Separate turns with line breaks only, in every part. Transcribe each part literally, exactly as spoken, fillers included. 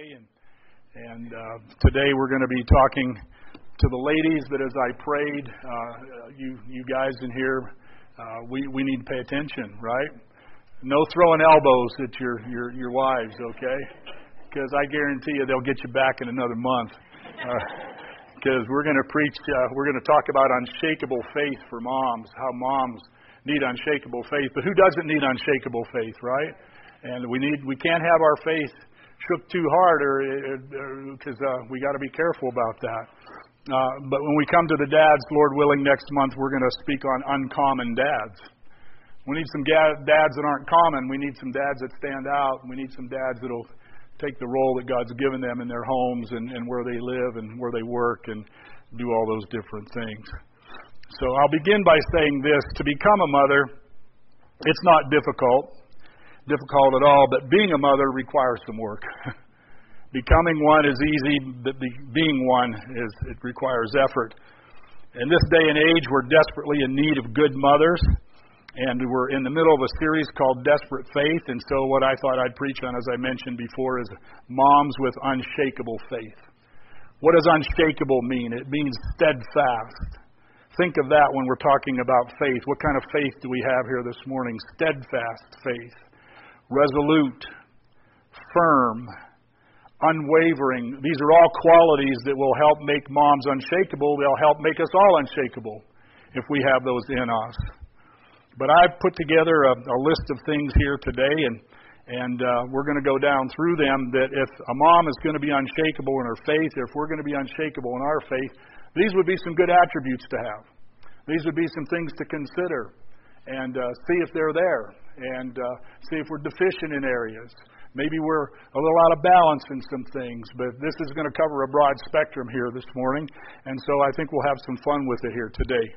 today, and and uh, today we're going to be talking to the ladies. But as I prayed, uh, you you guys in here, uh, we we need to pay attention, right? No throwing elbows at your your your wives, okay? Because I guarantee you they'll get you back in another month. Because uh, we're going to preach, uh, we're going to talk about unshakable faith for moms, how moms need unshakable faith. But who doesn't need unshakable faith, right? And we need, we can't have our faith shook too hard, or because uh, we got to be careful about that. Uh, but when we come to the dads, Lord willing, next month we're going to speak on uncommon dads. We need some ga- dads that aren't common. We need some dads that stand out. We need some dads that'll take the role that God's given them in their homes and, and where they live and where they work and do all those different things. So I'll begin by saying this. To become a mother, it's not difficult, difficult at all, but being a mother requires some work. Becoming one is easy, but be, being one, is it requires effort. In this day and age, we're desperately in need of good mothers. And we're in the middle of a series called Desperate Faith. And so what I thought I'd preach on, as I mentioned before, is moms with unshakable faith. What does unshakable mean? It means steadfast. Think of that when we're talking about faith. What kind of faith do we have here this morning? Steadfast faith. Resolute. Firm. Unwavering. These are all qualities that will help make moms unshakable. They'll help make us all unshakable if we have those in us. But I've put together a, a list of things here today, and and uh, we're going to go down through them, that if a mom is going to be unshakable in her faith, if we're going to be unshakable in our faith, these would be some good attributes to have. These would be some things to consider and uh, see if they're there, and uh, see if we're deficient in areas. Maybe we're a little out of balance in some things, but this is going to cover a broad spectrum here this morning, and so I think we'll have some fun with it here today.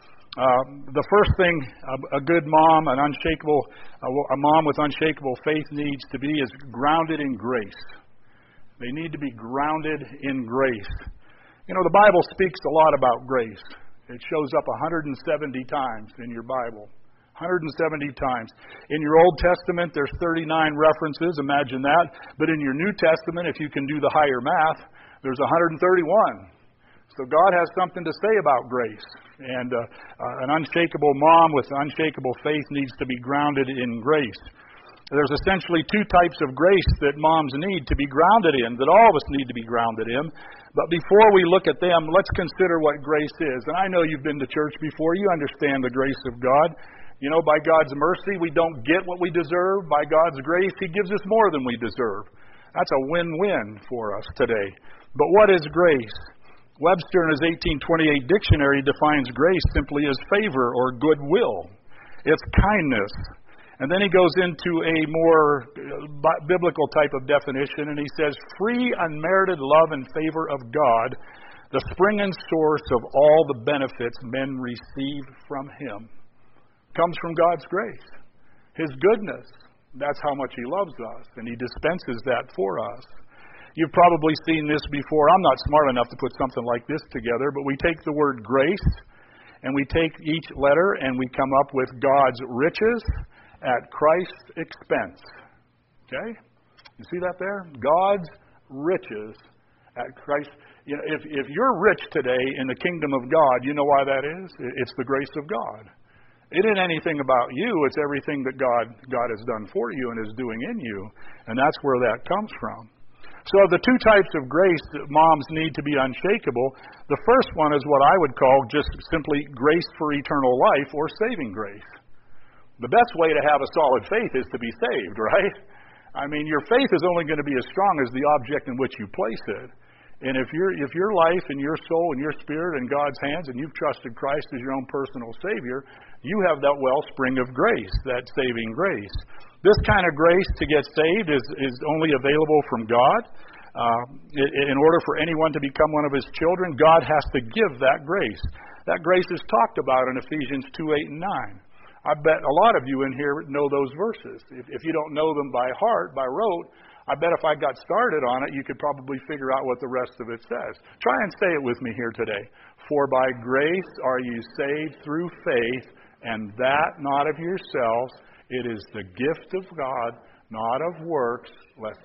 Uh, the first thing a, a good mom, an unshakable, a, a mom with unshakable faith needs to be is grounded in grace. They need to be grounded in grace. You know, the Bible speaks a lot about grace. It shows up one hundred seventy times in your Bible. one hundred seventy times. In your Old Testament, there's thirty-nine references. Imagine that. But in your New Testament, if you can do the higher math, there's one hundred thirty-one. So God has something to say about grace. And uh, uh, an unshakable mom with unshakable faith needs to be grounded in grace. There's essentially two types of grace that moms need to be grounded in, that all of us need to be grounded in. But before we look at them, let's consider what grace is. And I know you've been to church before. You understand the grace of God. You know, by God's mercy, we don't get what we deserve. By God's grace, He gives us more than we deserve. That's a win-win for us today. But what is grace? Webster in his eighteen twenty-eight dictionary defines grace simply as favor or goodwill. It's kindness. And then he goes into a more biblical type of definition, and he says, free, unmerited love and favor of God, the spring and source of all the benefits men receive from Him. Comes from God's grace. His goodness. That's how much He loves us, and He dispenses that for us. You've probably seen this before. I'm not smart enough to put something like this together, but we take the word grace, and we take each letter, and we come up with God's riches at Christ's expense. Okay? You see that there? God's riches at Christ. You know, if, if you're rich today in the kingdom of God, you know why that is? It's the grace of God. It isn't anything about you. It's everything that God, God has done for you and is doing in you, and that's where that comes from. So of the two types of grace that moms need to be unshakable, the first one is what I would call just simply grace for eternal life or saving grace. The best way to have a solid faith is to be saved, right? I mean, your faith is only going to be as strong as the object in which you place it. And if your if your life and your soul and your spirit in God's hands and you've trusted Christ as your own personal Savior, you have that wellspring of grace, that saving grace. This kind of grace to get saved is, is only available from God. Uh, in order for anyone to become one of His children, God has to give that grace. That grace is talked about in Ephesians two, eight, and nine. I bet a lot of you in here know those verses. If, if you don't know them by heart, by rote, I bet if I got started on it, you could probably figure out what the rest of it says. Try and say it with me here today. For by grace are you saved through faith, and that not of yourselves. It is the gift of God, not of works, lest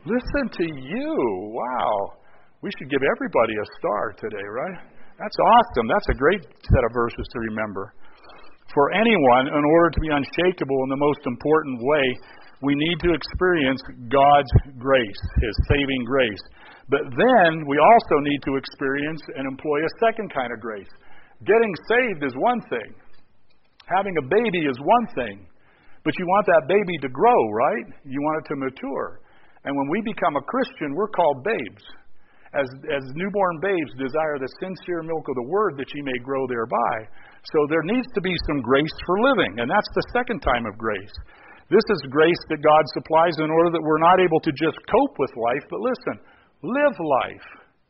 Listen to you. Wow. We should give everybody a star today, right? That's awesome. That's a great set of verses to remember. For anyone, in order to be unshakable in the most important way, we need to experience God's grace, His saving grace. But then we also need to experience and employ a second kind of grace. Getting saved is one thing. Having a baby is one thing. But you want that baby to grow, right? You want it to mature. And when we become a Christian, we're called babes. As, as newborn babes desire the sincere milk of the Word that ye may grow thereby. So there needs to be some grace for living, and that's the second time of grace. This is grace that God supplies in order that we're not able to just cope with life, but listen, live life.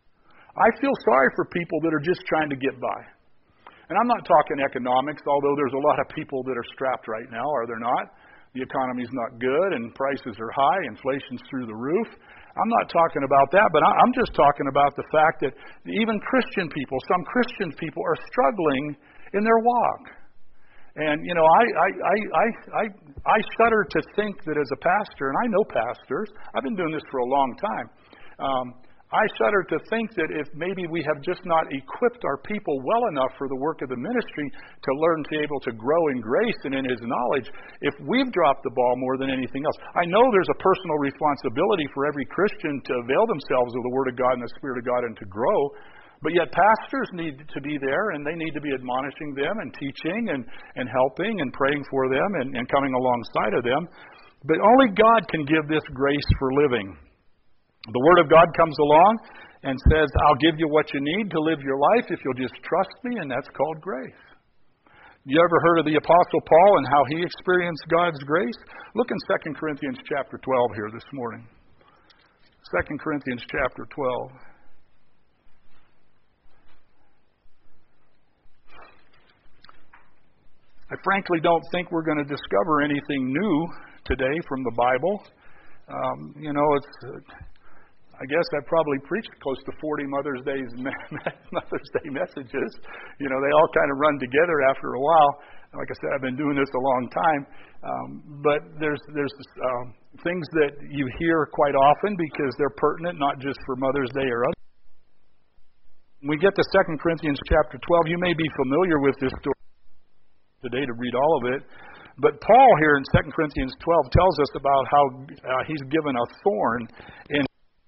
I feel sorry for people that are just trying to get by. And I'm not talking economics, although there's a lot of people that are strapped right now, are there not? The economy's not good, and prices are high, inflation's through the roof. I'm not talking about that, but I'm just talking about the fact that even Christian people, some Christian people are struggling in their walk. And, you know, I, I, I, I, I, I shudder to think that as a pastor, and I know pastors, I've been doing this for a long time, um, I shudder to think that if maybe we have just not equipped our people well enough for the work of the ministry to learn to be able to grow in grace and in His knowledge, if we've dropped the ball more than anything else. I know there's a personal responsibility for every Christian to avail themselves of the Word of God and the Spirit of God and to grow, but yet pastors need to be there, and they need to be admonishing them and teaching and, and helping and praying for them and, and coming alongside of them. But only God can give this grace for living. The Word of God comes along and says, I'll give you what you need to live your life if you'll just trust me, and that's called grace. You ever heard of the Apostle Paul and how he experienced God's grace? Look in Second Corinthians chapter twelve here this morning. Second Corinthians chapter twelve. I frankly don't think we're going to discover anything new today from the Bible. Um, you know, it's... Uh, I guess I probably preached close to forty Mother's Day Mother's Day messages. You know, they all kind of run together after a while. Like I said, I've been doing this a long time. Um, but there's there's um, things that you hear quite often because they're pertinent, not just for Mother's Day or other. When we get to Second Corinthians chapter twelve, you may be familiar with this story today to read all of it. But Paul here in Second Corinthians twelve tells us about how uh, he's given a thorn in.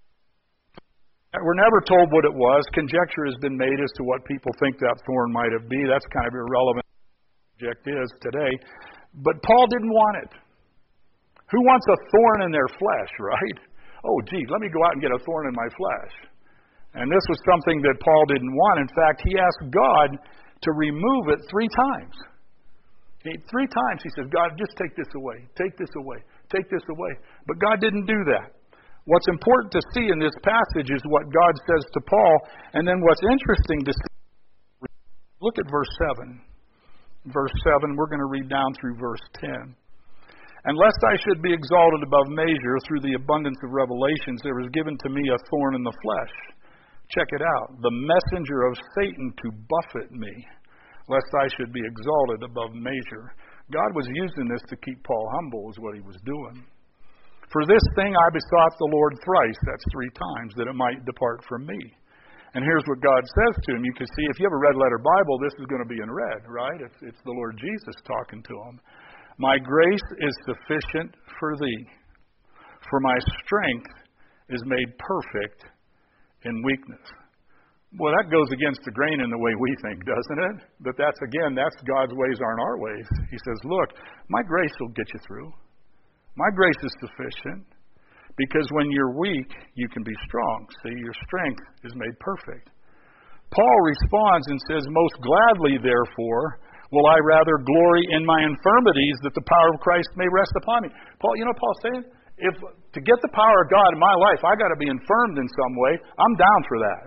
We're never told what it was. Conjecture has been made as to what people think that thorn might have been. That's kind of irrelevant. The subject is today. But Paul didn't want it. Who wants a thorn in their flesh, right? Oh, gee, let me go out and get a thorn in my flesh. And this was something that Paul didn't want. In fact, he asked God to remove it three times. He, three times he said, God, just take this away. Take this away. Take this away. But God didn't do that. What's important to see in this passage is what God says to Paul, and then what's interesting to see, look at verse seven. Verse seven, we're going to read down through verse ten. And lest I should be exalted above measure through the abundance of revelations, there was given to me a thorn in the flesh. Check it out. The messenger of Satan to buffet me, lest I should be exalted above measure. God was using this to keep Paul humble, is what he was doing. For this thing I besought the Lord thrice, that's three times, that it might depart from me. And here's what God says to him. You can see, if you have a red letter Bible, this is going to be in red, right? It's, it's the Lord Jesus talking to him. My grace is sufficient for thee, for my strength is made perfect in weakness. Well, that goes against the grain in the way we think, doesn't it? But that's, again, that's God's ways aren't our ways. He says, look, my grace will get you through. My grace is sufficient, because when you're weak, you can be strong. See, your strength is made perfect. Paul responds and says, most gladly, therefore, will I rather glory in my infirmities, that the power of Christ may rest upon me. Paul, you know what Paul's saying? If to get the power of God in my life, I got to be infirmed in some way. I'm down for that.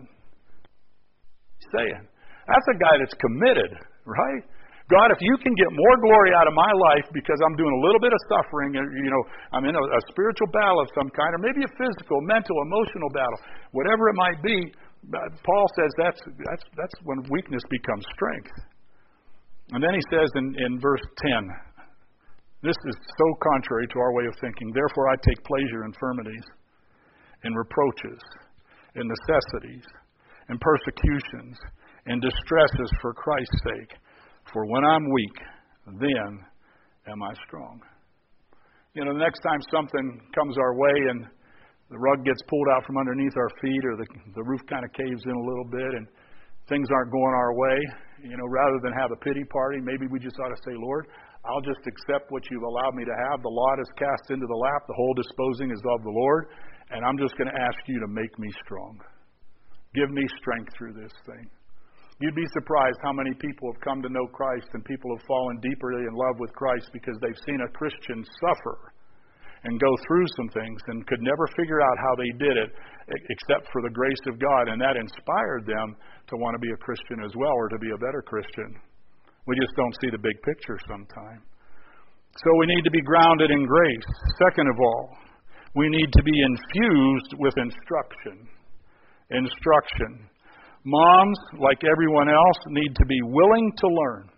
He's saying, that's a guy that's committed, right? God, if you can get more glory out of my life because I'm doing a little bit of suffering, you know, I'm in a, a spiritual battle of some kind, or maybe a physical, mental, emotional battle, whatever it might be, Paul says that's that's that's when weakness becomes strength. And then he says in, in verse ten, this is so contrary to our way of thinking, therefore I take pleasure in infirmities, in reproaches, in necessities, in persecutions, in distresses for Christ's sake. For when I'm weak, then am I strong. You know, the next time something comes our way and the rug gets pulled out from underneath our feet, or the, the roof kind of caves in a little bit and things aren't going our way, you know, rather than have a pity party, maybe we just ought to say, Lord, I'll just accept what you've allowed me to have. The lot is cast into the lap. The whole disposing is of the Lord. And I'm just going to ask you to make me strong. Give me strength through this thing. You'd be surprised how many people have come to know Christ and people have fallen deeply in love with Christ because they've seen a Christian suffer and go through some things and could never figure out how they did it except for the grace of God. And that inspired them to want to be a Christian as well, or to be a better Christian. We just don't see the big picture sometimes. So we need to be grounded in grace. Second of all, we need to be infused with instruction. Instruction. Moms, like everyone else, need to be willing to learn,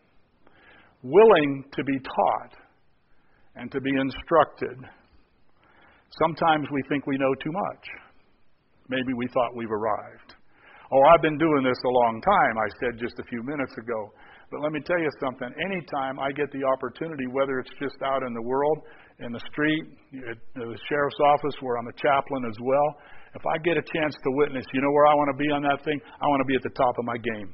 willing to be taught, and to be instructed. Sometimes we think we know too much. Maybe we thought we've arrived. Oh, I've been doing this a long time, I said just a few minutes ago. But let me tell you something. Anytime I get the opportunity, whether it's just out in the world, in the street, at the sheriff's office where I'm a chaplain as well, if I get a chance to witness, you know where I want to be on that thing? I want to be at the top of my game.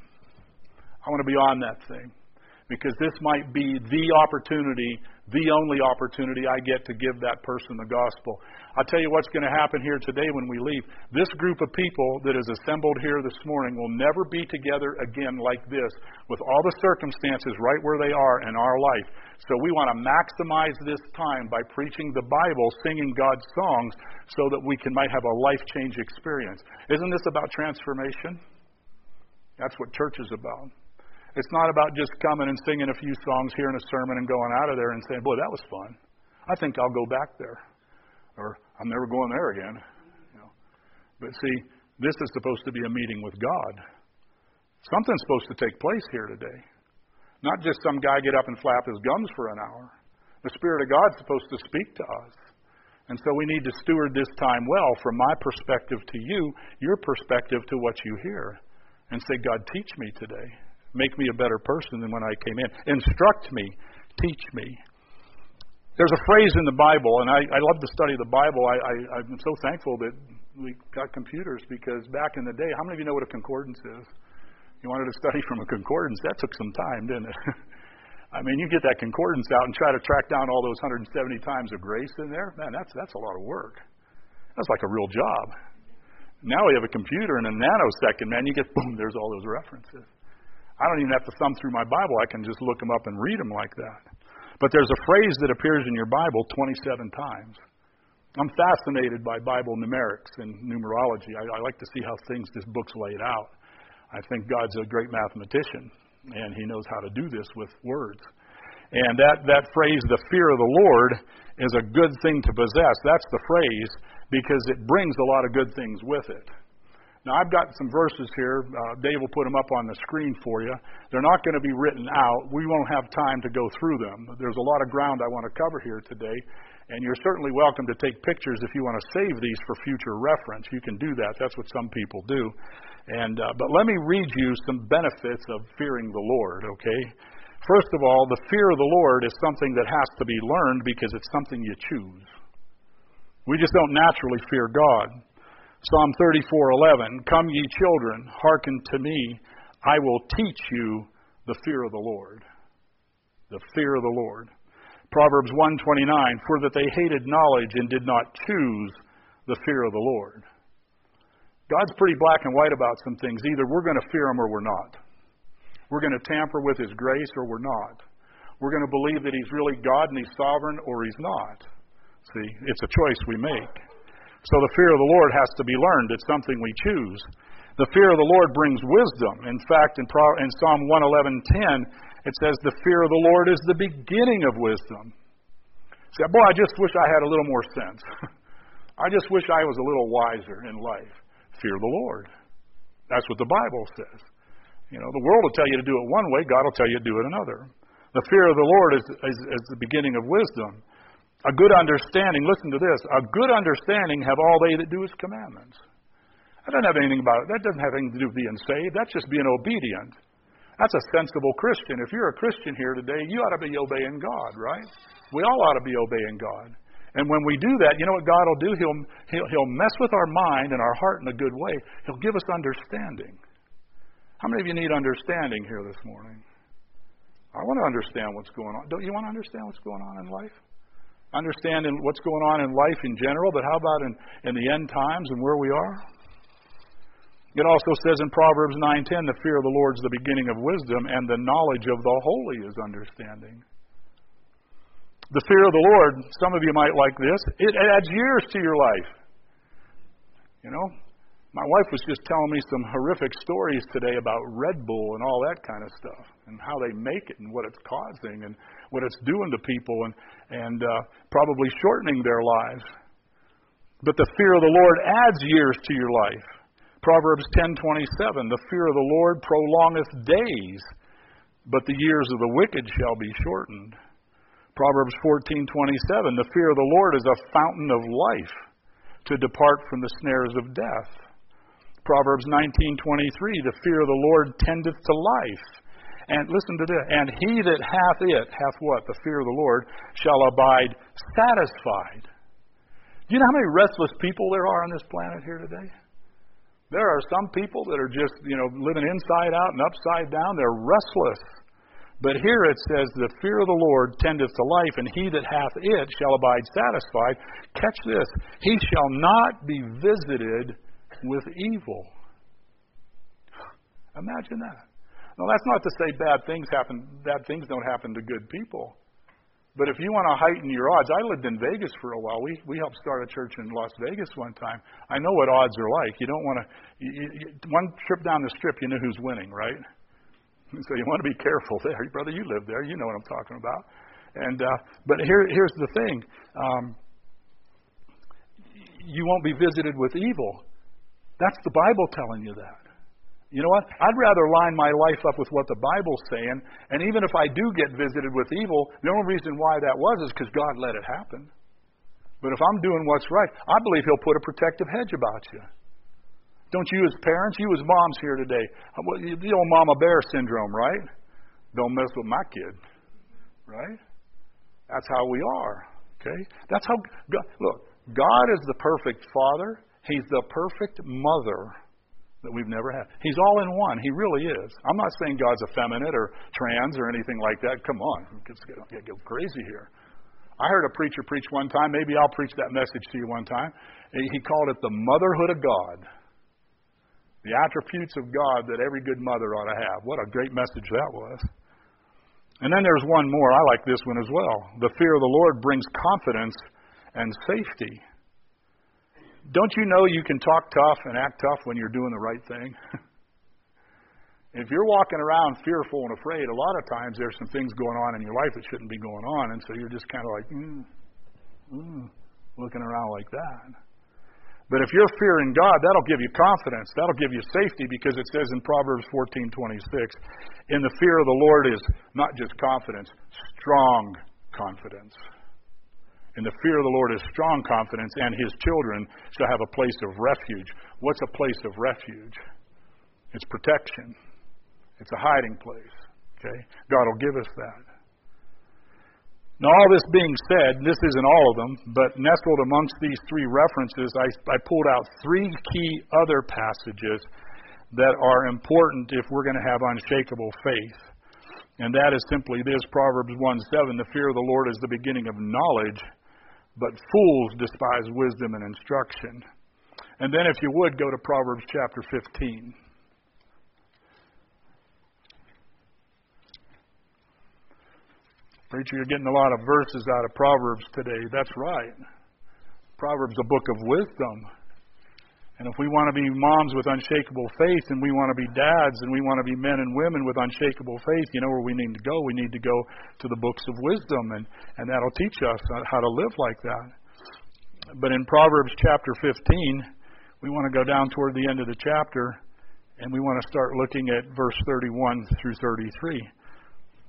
I want to be on that thing. Because this might be the opportunity, the only opportunity I get to give that person the gospel. I'll tell you what's going to happen here today when we leave. This group of people that is assembled here this morning will never be together again like this, with all the circumstances right where they are in our life. So we want to maximize this time by preaching the Bible, singing God's songs, so that we can might have a life-change experience. Isn't this about transformation? That's what church is about. It's not about just coming and singing a few songs, hearing a sermon, and going out of there and saying, boy, that was fun. I think I'll go back there. Or, I'm never going there again. You know. But see, this is supposed to be a meeting with God. Something's supposed to take place here today. Not just some guy get up and flap his gums for an hour. The Spirit of God's supposed to speak to us. And so we need to steward this time well, from my perspective to you, your perspective to what you hear. And say, God, teach me today. Make me a better person than when I came in. Instruct me. Teach me. There's a phrase in the Bible, and I, I love to study the Bible. I, I, I'm so thankful that we got computers, because back in the day, how many of you know what a concordance is? You wanted to study from a concordance. That took some time, didn't it? I mean, you get that concordance out and try to track down all those one hundred seventy times of grace in there. Man, that's that's a lot of work. That's like a real job. Now we have a computer, in a nanosecond, man, you get, boom, there's all those references. I don't even have to thumb through my Bible. I can just look them up and read them like that. But there's a phrase that appears in your Bible twenty-seven times. I'm fascinated by Bible numerics and numerology. I, I like to see how things, this book's laid out. I think God's a great mathematician, and He knows how to do this with words. And that, that phrase, the fear of the Lord, is a good thing to possess. That's the phrase, because it brings a lot of good things with it. Now, I've got some verses here. Uh, Dave will put them up on the screen for you. They're not going to be written out. We won't have time to go through them. There's a lot of ground I want to cover here today. And you're certainly welcome to take pictures if you want to save these for future reference. You can do that. That's what some people do. And uh, but let me read you some benefits of fearing the Lord, okay? First of all, the fear of the Lord is something that has to be learned, because it's something you choose. We just don't naturally fear God. Psalm thirty-four eleven, come ye children, hearken to me, I will teach you the fear of the Lord. The fear of the Lord. Proverbs one twenty-nine, for that they hated knowledge and did not choose the fear of the Lord. God's pretty black and white about some things. Either we're going to fear Him or we're not. We're going to tamper with His grace or we're not. We're going to believe that He's really God and He's sovereign, or He's not. See, it's a choice we make. So the fear of the Lord has to be learned. It's something we choose. The fear of the Lord brings wisdom. In fact, in, Pro- in Psalm one eleven ten, it says, the fear of the Lord is the beginning of wisdom. See, boy, I just wish I had a little more sense. I just wish I was a little wiser in life. Fear the Lord. That's what the Bible says. You know, the world will tell you to do it one way. God will tell you to do it another. The fear of the Lord is, is, is the beginning of wisdom. A good understanding, listen to this, a good understanding have all they that do his commandments. That doesn't have anything about it. That doesn't have anything to do with being saved. That's just being obedient. That's a sensible Christian. If you're a Christian here today, you ought to be obeying God, right? We all ought to be obeying God. And when we do that, you know what God will do? He'll, he'll, he'll mess with our mind and our heart in a good way. He'll give us understanding. How many of you need understanding here this morning? I want to understand what's going on. Don't you want to understand what's going on in life? Understanding what's going on in life in general, but how about in, in the end times and where we are? It also says in Proverbs nine ten, the fear of the Lord is the beginning of wisdom, and the knowledge of the holy is understanding. The fear of the Lord, some of you might like this, it adds years to your life. You know, my wife was just telling me some horrific stories today about Red Bull and all that kind of stuff, and how they make it, and what it's causing, and what it's doing to people, and, and uh, probably shortening their lives. But the fear of the Lord adds years to your life. Proverbs ten twenty-seven, the fear of the Lord prolongeth days, but the years of the wicked shall be shortened. Proverbs fourteen twenty-seven, the fear of the Lord is a fountain of life, to depart from the snares of death. Proverbs nineteen twenty-three, the fear of the Lord tendeth to life. And listen to this, and he that hath it, hath what? The fear of the Lord, shall abide satisfied. Do you know how many restless people there are on this planet here today? There are some people that are just, you know, living inside out and upside down. They're restless. But here it says, the fear of the Lord tendeth to life, and he that hath it shall abide satisfied. Catch this. He shall not be visited with evil. Imagine that. Now, that's not to say bad things happen, bad things don't happen to good people. But if you want to heighten your odds, I lived in Vegas for a while. We we helped start a church in Las Vegas one time. I know what odds are like. You don't want to. You, you, one trip down the strip, you know who's winning, right? So you want to be careful there, brother. You live there. You know what I'm talking about. And uh, but here here's the thing. Um, you won't be visited with evil. That's the Bible telling you that. You know what? I'd rather line my life up with what the Bible's saying, and even if I do get visited with evil, the only reason why that was is because God let it happen. But if I'm doing what's right, I believe He'll put a protective hedge about you. Don't you as parents, you as moms here today, the old mama bear syndrome, right? Don't mess with my kid, right? That's how we are, okay? That's how, God, look, God is the perfect Father. He's the perfect mother that we've never had. He's all in one. He really is. I'm not saying God's effeminate or trans or anything like that. Come on. It's going to go crazy here. I heard a preacher preach one time. Maybe I'll preach that message to you one time. He called it the motherhood of God. The attributes of God that every good mother ought to have. What a great message that was. And then there's one more. I like this one as well. The fear of the Lord brings confidence and safety. Don't you know you can talk tough and act tough when you're doing the right thing? If you're walking around fearful and afraid, a lot of times there's some things going on in your life that shouldn't be going on, and so you're just kind of like, mm, mm, looking around like that. But if you're fearing God, that'll give you confidence. That'll give you safety, because it says in Proverbs fourteen twenty-six, in the fear of the Lord is not just confidence, strong confidence. In the fear of the Lord is strong confidence, and His children shall have a place of refuge. What's a place of refuge? It's protection. It's a hiding place. Okay? God will give us that. Now, all this being said, this isn't all of them, but nestled amongst these three references, I, I pulled out three key other passages that are important if we're going to have unshakable faith. And that is simply this, Proverbs one seven, the fear of the Lord is the beginning of knowledge, but fools despise wisdom and instruction. And then if you would, go to Proverbs chapter fifteen. Preacher, you're getting a lot of verses out of Proverbs today. That's right. Proverbs is a book of wisdom. And if we want to be moms with unshakable faith, and we want to be dads, and we want to be men and women with unshakable faith, you know where we need to go? We need to go to the books of wisdom, and, and that'll teach us how to live like that. But in Proverbs chapter fifteen, we want to go down toward the end of the chapter, and we want to start looking at verse thirty-one through thirty-three.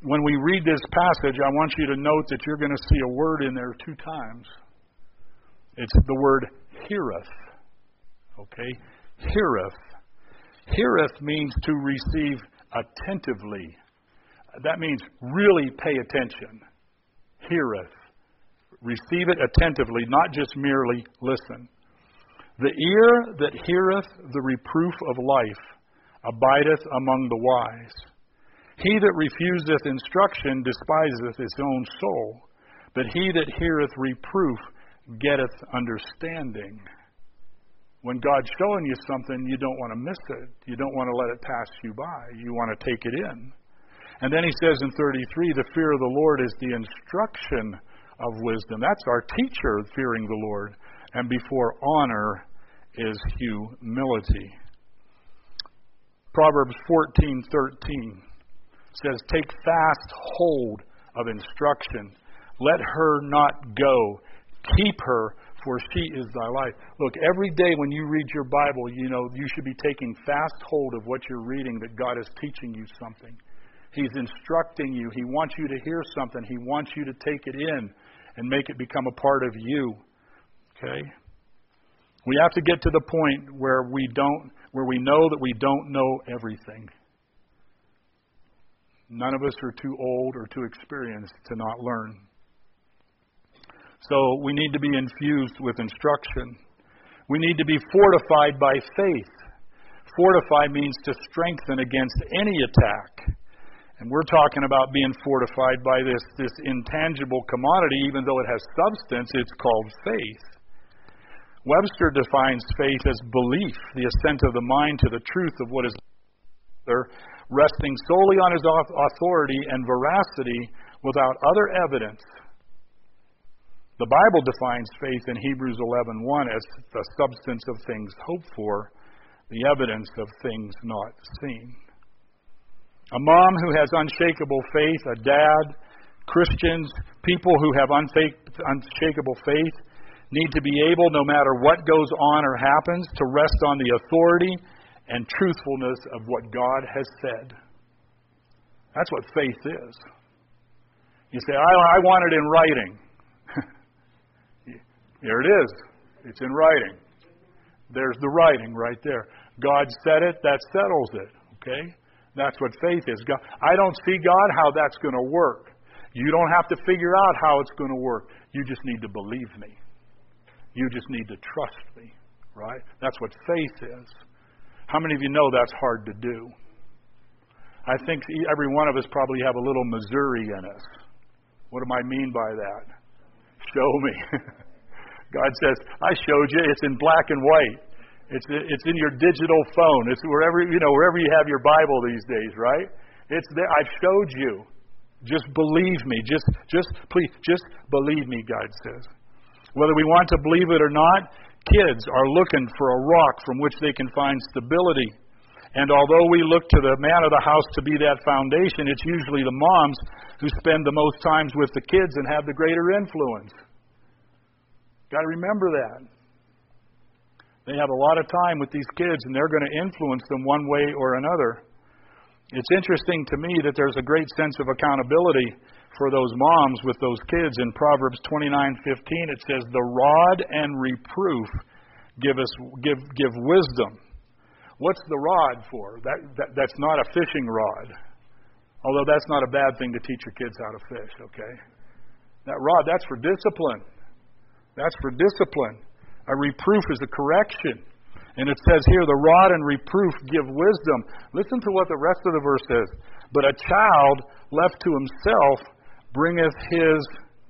when we read this passage, I want you to note that you're going to see a word in there two times. It's the word heareth. Okay? Heareth. Heareth means to receive attentively. That means really pay attention. Heareth. Receive it attentively, not just merely listen. The ear that heareth the reproof of life abideth among the wise. He that refuseth instruction despiseth his own soul, but he that heareth reproof getteth understanding. When God's showing you something, you don't want to miss it. You don't want to let it pass you by. You want to take it in. And then he says in thirty-three, the fear of the Lord is the instruction of wisdom. That's our teacher, fearing the Lord. And before honor is humility. Proverbs fourteen thirteen says, take fast hold of instruction. Let her not go. Keep her, for she is thy life. Look, every day when you read your Bible, you know, you should be taking fast hold of what you're reading, that God is teaching you something. He's instructing you. He wants you to hear something. He wants you to take it in and make it become a part of you. Okay? We have to get to the point where we don't, where we know that we don't know everything. None of us are too old or too experienced to not learn. So we need to be infused with instruction. We need to be fortified by faith. Fortify means to strengthen against any attack. And we're talking about being fortified by this, this intangible commodity, even though it has substance, it's called faith. Webster defines faith as belief, the assent of the mind to the truth of what is there, resting solely on his authority and veracity without other evidence. The Bible defines faith in Hebrews eleven one as the substance of things hoped for, the evidence of things not seen. A mom who has unshakable faith, a dad, Christians, people who have unshakable faith need to be able, no matter what goes on or happens, to rest on the authority and truthfulness of what God has said. That's what faith is. You say, I, I want it in writing. Here it is. It's in writing. There's the writing right there. God said it, that settles it. Okay? That's what faith is. God, I don't see, God, how that's going to work. You don't have to figure out how it's going to work. You just need to believe me. You just need to trust me. Right? That's what faith is. How many of you know that's hard to do? I think every one of us probably have a little Missouri in us. What do I mean by that? Show me. God says, I showed you. It's in black and white. It's it's in your digital phone. It's wherever you know wherever you have your Bible these days, right? It's there. I've showed you. Just believe me. Just just please just believe me, God says. Whether we want to believe it or not, kids are looking for a rock from which they can find stability. And although we look to the man of the house to be that foundation, it's usually the moms who spend the most times with the kids and have the greater influence. Got to remember that. They have a lot of time with these kids, and they're going to influence them one way or another. It's interesting to me that there's a great sense of accountability for those moms with those kids. In Proverbs twenty-nine fifteen, it says, "The rod and reproof give us give give wisdom." What's the rod for? That, that that's not a fishing rod. Although that's not a bad thing to teach your kids how to fish, okay? That rod, that's for discipline. That's for discipline. A reproof is a correction. And it says here, the rod and reproof give wisdom. Listen to what the rest of the verse says. But a child left to himself bringeth his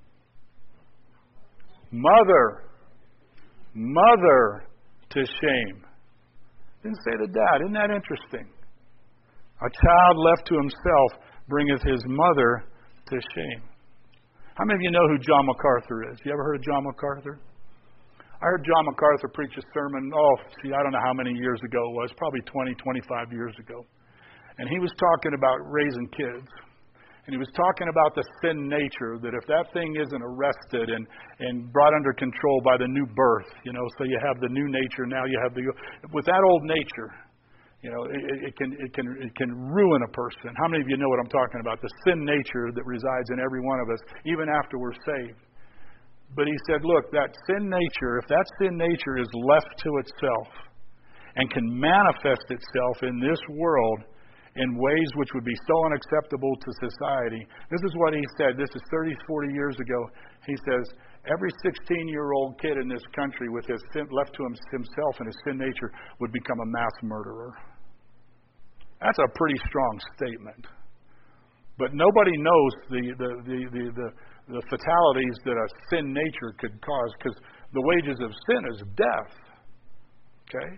mother, mother to shame. Didn't say the dad. Isn't that interesting? A child left to himself bringeth his mother to shame. How many of you know who John MacArthur is? You ever heard of John MacArthur? I heard John MacArthur preach a sermon, oh, see, I don't know how many years ago it was, probably twenty, twenty-five years ago. And he was talking about raising kids. And he was talking about the sin nature, that if that thing isn't arrested and, and brought under control by the new birth, you know, so you have the new nature, now you have the, with that old nature, You know, it, it can it can it can ruin a person. How many of you know what I'm talking about? The sin nature that resides in every one of us, even after we're saved. But he said, look, that sin nature, if that sin nature is left to itself and can manifest itself in this world in ways which would be so unacceptable to society. This is what he said. This is thirty, forty years ago. He says, every sixteen-year-old kid in this country with his sin left to himself and his sin nature would become a mass murderer. That's a pretty strong statement. But nobody knows the the, the, the, the, the fatalities that a sin nature could cause, because the wages of sin is death. Okay?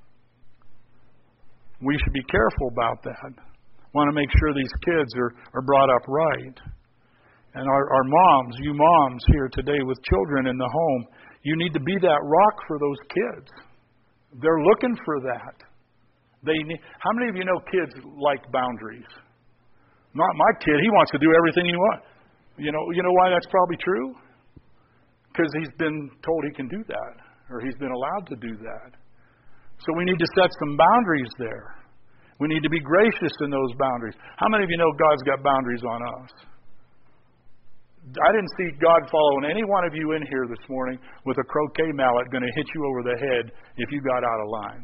We should be careful about that. Want to make sure these kids are, are brought up right. And our, our moms, you moms here today with children in the home, you need to be that rock for those kids. They're looking for that. They need, how many of you know kids like boundaries? Not my kid. He wants to do everything he wants. You know, you know why that's probably true? Because he's been told he can do that, or he's been allowed to do that. So we need to set some boundaries there. We need to be gracious in those boundaries. How many of you know God's got boundaries on us? I didn't see God following any one of you in here this morning with a croquet mallet going to hit you over the head if you got out of line.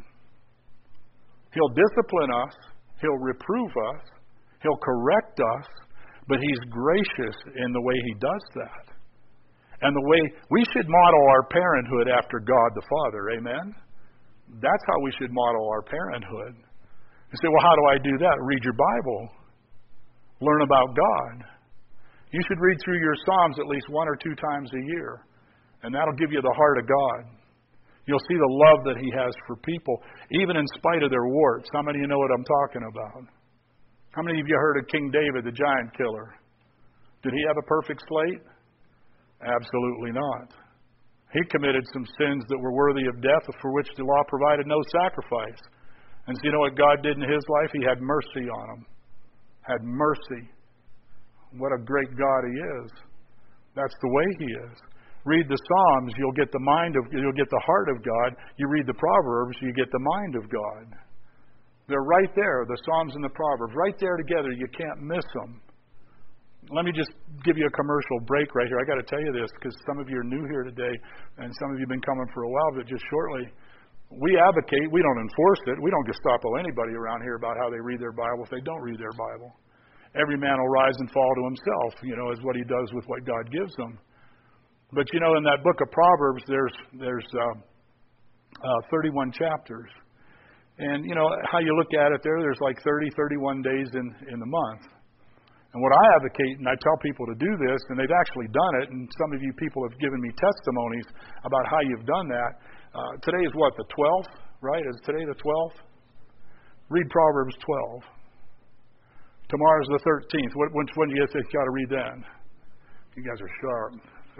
He'll discipline us. He'll reprove us. He'll correct us. But He's gracious in the way He does that. And the way we should model our parenthood after God the Father. Amen? That's how we should model our parenthood. You say, well, how do I do that? Read your Bible. Learn about God. You should read through your Psalms at least one or two times a year. And that'll give you the heart of God. You'll see the love that He has for people, even in spite of their warts. How many of you know what I'm talking about? How many of you heard of King David, the giant killer? Did he have a perfect slate? Absolutely not. He committed some sins that were worthy of death, for which the law provided no sacrifice. And so you know what God did in his life? He had mercy on him. Had mercy. What a great God He is. That's the way He is. Read the Psalms, you'll get the mind of, you'll get the heart of God. You read the Proverbs, you get the mind of God. They're right there, the Psalms and the Proverbs, right there together. You can't miss them. Let me just give you a commercial break right here. I got to tell you this because some of you are new here today, and some of you have been coming for a while, but just shortly. We advocate, we don't enforce it. We don't Gestapo anybody around here about how they read their Bible if they don't read their Bible. Every man will rise and fall to himself, you know, is what he does with what God gives them. But, you know, in that book of Proverbs, there's there's uh, uh, thirty-one chapters. And, you know, how you look at it there, there's like thirty, thirty-one days in, in the month. And what I advocate, and I tell people to do this, and they've actually done it, and some of you people have given me testimonies about how you've done that. Uh, today is what, the twelfth, right? Is today the twelfth? Read Proverbs twelve. Tomorrow's the thirteenth. Which one do you think you got to read then? You guys are sharp.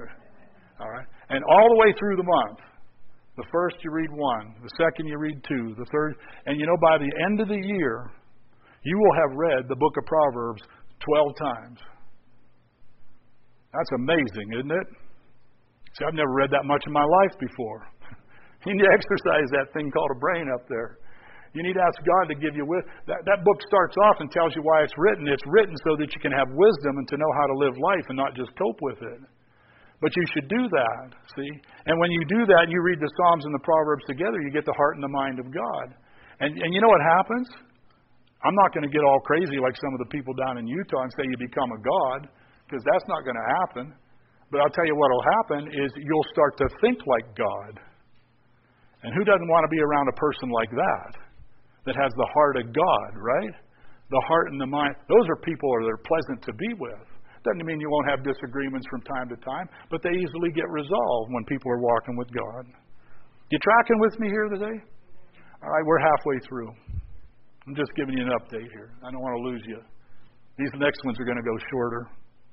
All right. And all the way through the month. The first you read one. The second you read two. The third. And you know, by the end of the year, you will have read the book of Proverbs twelve times. That's amazing, isn't it? See, I've never read that much in my life before. You need to exercise that thing called a brain up there. You need to ask God to give you wisdom. That, that book starts off and tells you why it's written. It's written so that you can have wisdom and to know how to live life and not just cope with it. But you should do that, see? And when you do that, you read the Psalms and the Proverbs together, you get the heart and the mind of God. And, and you know what happens? I'm not going to get all crazy like some of the people down in Utah and say you become a God, because that's not going to happen. But I'll tell you what will happen is you'll start to think like God. And who doesn't want to be around a person like that? That has the heart of God, right? The heart and the mind. Those are people that are pleasant to be with. Doesn't mean you won't have disagreements from time to time, but they easily get resolved when people are walking with God. You tracking with me here today? All right, we're halfway through. I'm just giving you an update here. I don't want to lose you. These next ones are going to go shorter.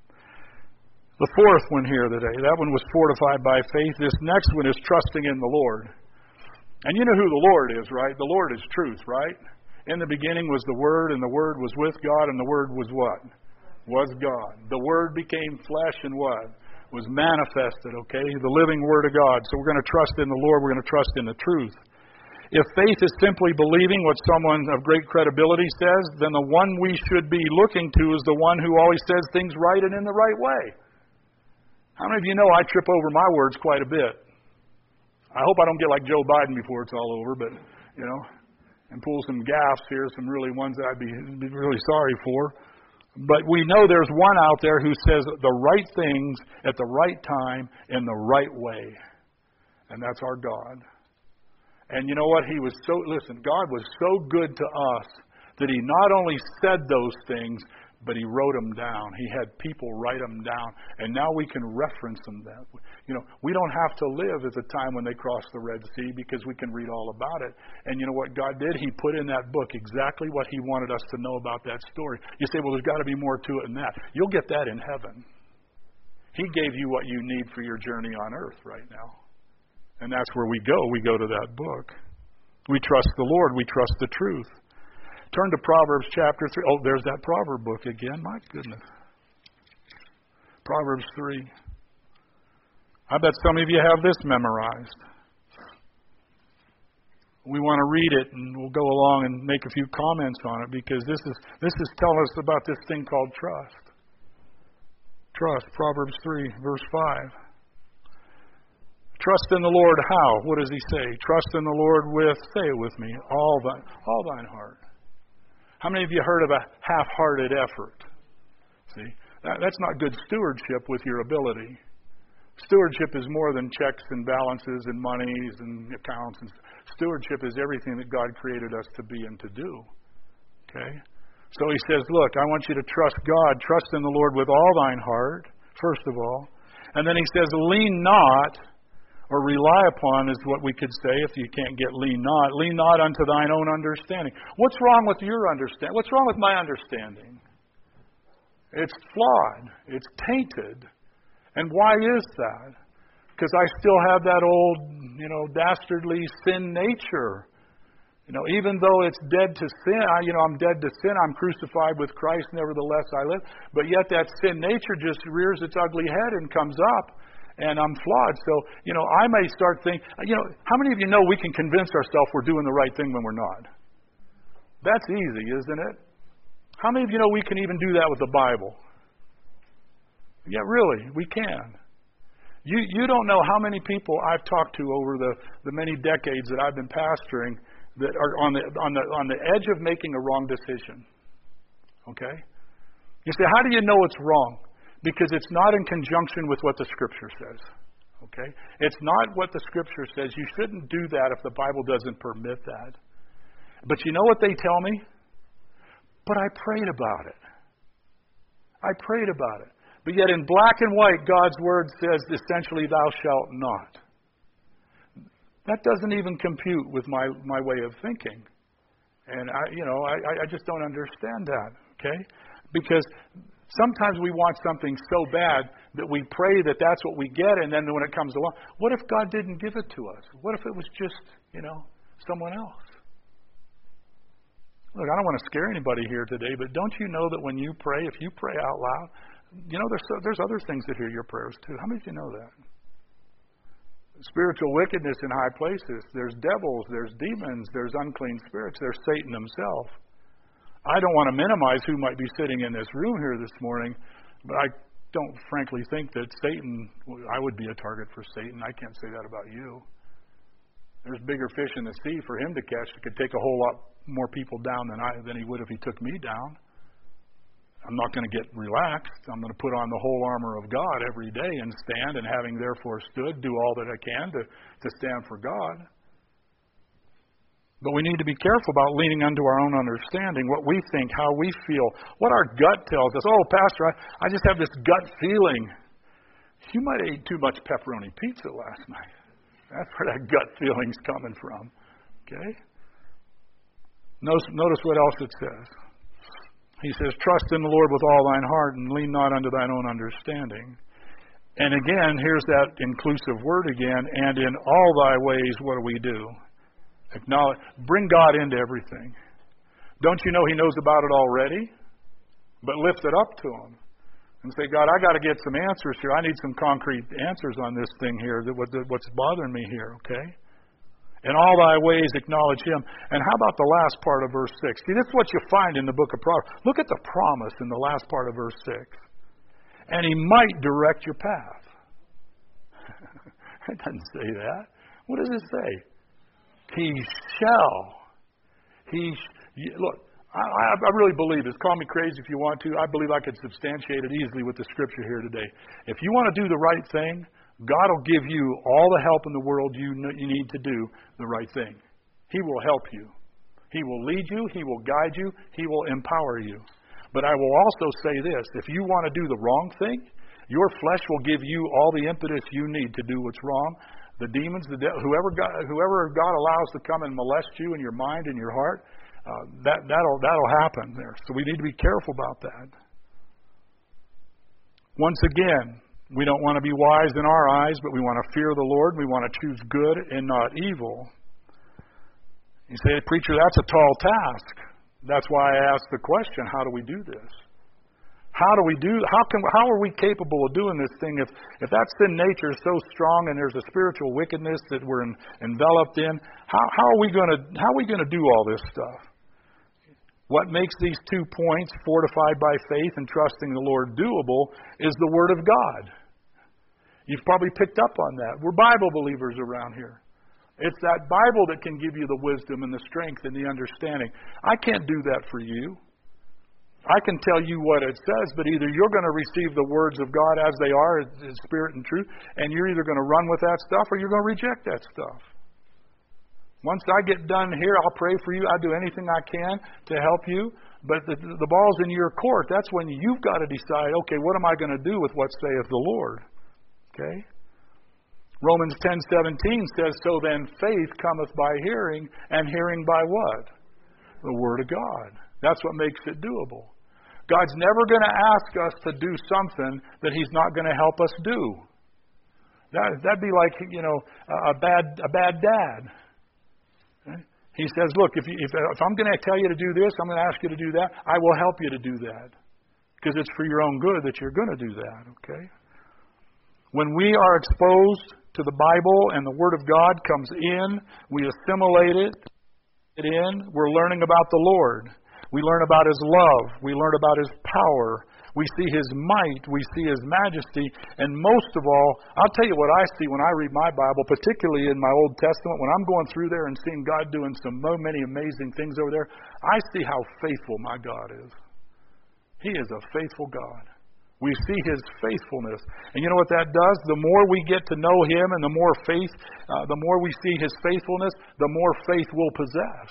The fourth one here today, that one was fortified by faith. This next one is trusting in the Lord. And you know who the Lord is, right? The Lord is truth, right? In the beginning was the Word, and the Word was with God, and the Word was what? Was God. The Word became flesh and what? Was manifested, okay? The living Word of God. So we're going to trust in the Lord. We're going to trust in the truth. If faith is simply believing what someone of great credibility says, then the one we should be looking to is the one who always says things right and in the right way. How many of you know I trip over my words quite a bit? I hope I don't get like Joe Biden before it's all over, but, you know, and pull some gaffes here, some really ones that I'd be, be really sorry for. But we know there's one out there who says the right things at the right time in the right way. And that's our God. And you know what? He was so, listen, God was so good to us that He not only said those things, but He wrote them down. He had people write them down. And now we can reference them. That, you know, we don't have to live at the time when they crossed the Red Sea because we can read all about it. And you know what God did? He put in that book exactly what He wanted us to know about that story. You say, well, there's got to be more to it than that. You'll get that in heaven. He gave you what you need for your journey on earth right now. And that's where we go. We go to that book. We trust the Lord. We trust the truth. Turn to Proverbs chapter three. Oh, there's that proverb book again. My goodness. Proverbs three. I bet some of you have this memorized. We want to read it, and we'll go along and make a few comments on it because this is this is telling us about this thing called trust. Trust. Proverbs three, verse five. Trust in the Lord how? What does He say? Trust in the Lord with, say it with me, all thine, all thine heart. How many of you heard of a half-hearted effort? See, that, that's not good stewardship with your ability. Stewardship is more than checks and balances and monies and accounts. And stewardship is everything that God created us to be and to do. Okay? So He says, look, I want you to trust God. Trust in the Lord with all thine heart, first of all. And then He says, lean not, or rely upon is what we could say if you can't get lean not. Lean not unto thine own understanding. What's wrong with your understanding? What's wrong with my understanding? It's flawed. It's tainted. And why is that? Because I still have that old, you know, dastardly sin nature. You know, even though it's dead to sin, I, you know, I'm dead to sin. I'm crucified with Christ. Nevertheless, I live. But yet that sin nature just rears its ugly head and comes up. And I'm flawed. So, you know, I may start thinking, you know, how many of you know we can convince ourselves we're doing the right thing when we're not? That's easy, isn't it? How many of you know we can even do that with the Bible? Yeah, really, we can. You you don't know how many people I've talked to over the, the many decades that I've been pastoring that are on the on the on the edge of making a wrong decision. Okay? You say, how do you know it's wrong? Because it's not in conjunction with what the Scripture says. Okay? It's not what the Scripture says. You shouldn't do that if the Bible doesn't permit that. But you know what they tell me? But I prayed about it. I prayed about it. But yet in black and white, God's Word says, essentially, thou shalt not. That doesn't even compute with my, my way of thinking. And, I, you know, I, I just don't understand that. Okay? Because sometimes we want something so bad that we pray that that's what we get, and then when it comes along, what if God didn't give it to us? What if it was just, you know, someone else? Look, I don't want to scare anybody here today, but don't you know that when you pray, if you pray out loud, you know, there's there's other things that hear your prayers too. How many of you know that? Spiritual wickedness in high places. There's devils, there's demons, there's unclean spirits, there's Satan himself. I don't want to minimize who might be sitting in this room here this morning, but I don't frankly think that Satan, I would be a target for Satan. I can't say that about you. There's bigger fish in the sea for him to catch that could take a whole lot more people down than I than he would if he took me down. I'm not going to get relaxed. I'm going to put on the whole armor of God every day and stand, and having therefore stood, do all that I can to, to stand for God. But we need to be careful about leaning unto our own understanding, what we think, how we feel, what our gut tells us. Oh, Pastor, I, I just have this gut feeling. You might have ate too much pepperoni pizza last night. That's where that gut feeling's coming from. Okay? Notice, notice what else it says. He says, trust in the Lord with all thine heart and lean not unto thine own understanding. And again, here's that inclusive word again. And in all thy ways, what do we do? Acknowledge, bring God into everything. Don't you know He knows about it already? But lift it up to Him and say, God, I got to get some answers here. I need some concrete answers on this thing here. That what's bothering me here? Okay. In all thy ways acknowledge him. And how about the last part of verse six? See, this is what you find in the book of Proverbs. Look at the promise in the last part of verse six. And he might direct your path. It doesn't say that. What does it say? He shall. He sh- look, I, I really believe this. Call me crazy if you want to. I believe I could substantiate it easily with the scripture here today. If you want to do the right thing, God will give you all the help in the world you you need to do the right thing. He will help you. He will lead you. He will guide you. He will empower you. But I will also say this. If you want to do the wrong thing, your flesh will give you all the impetus you need to do what's wrong. The demons, the de- whoever God, whoever God allows to come and molest you in your mind and your heart, uh, that, that'll, that'll happen there. So we need to be careful about that. Once again, we don't want to be wise in our eyes, but we want to fear the Lord. We want to choose good and not evil. You say, preacher, that's a tall task. That's why I asked the question, how do we do this? How do we do, how can, how are we capable of doing this thing if, if that sin nature is so strong and there's a spiritual wickedness that we're in, enveloped in? How, how are we going to, how are we going to do all this stuff? What makes these two points, fortified by faith and trusting the Lord, doable is the Word of God. You've probably picked up on that. We're Bible believers around here. It's that Bible that can give you the wisdom and the strength and the understanding. I can't do that for you. I can tell you what it says, but either you're going to receive the words of God as they are, in spirit and truth, and you're either going to run with that stuff or you're going to reject that stuff. Once I get done here, I'll pray for you. I'll do anything I can to help you. But the, the ball's in your court. That's when you've got to decide, okay, what am I going to do with what saith the Lord? Okay? Romans ten seventeen says, so then faith cometh by hearing, and hearing by what? The Word of God. That's what makes it doable. God's never going to ask us to do something that He's not going to help us do. That, that'd be like, you know, a bad a bad dad. Okay? He says, look, if, you, if, if I'm going to tell you to do this, I'm going to ask you to do that, I will help you to do that. Because it's for your own good that you're going to do that, okay? When we are exposed to the Bible and the Word of God comes in, we assimilate it, it in, we're learning about the Lord. We learn about His love. We learn about His power. We see His might. We see His majesty. And most of all, I'll tell you what I see when I read my Bible, particularly in my Old Testament, when I'm going through there and seeing God doing so many amazing things over there, I see how faithful my God is. He is a faithful God. We see His faithfulness. And you know what that does? The more we get to know Him and the more faith, uh, the more we see His faithfulness, the more faith we'll possess.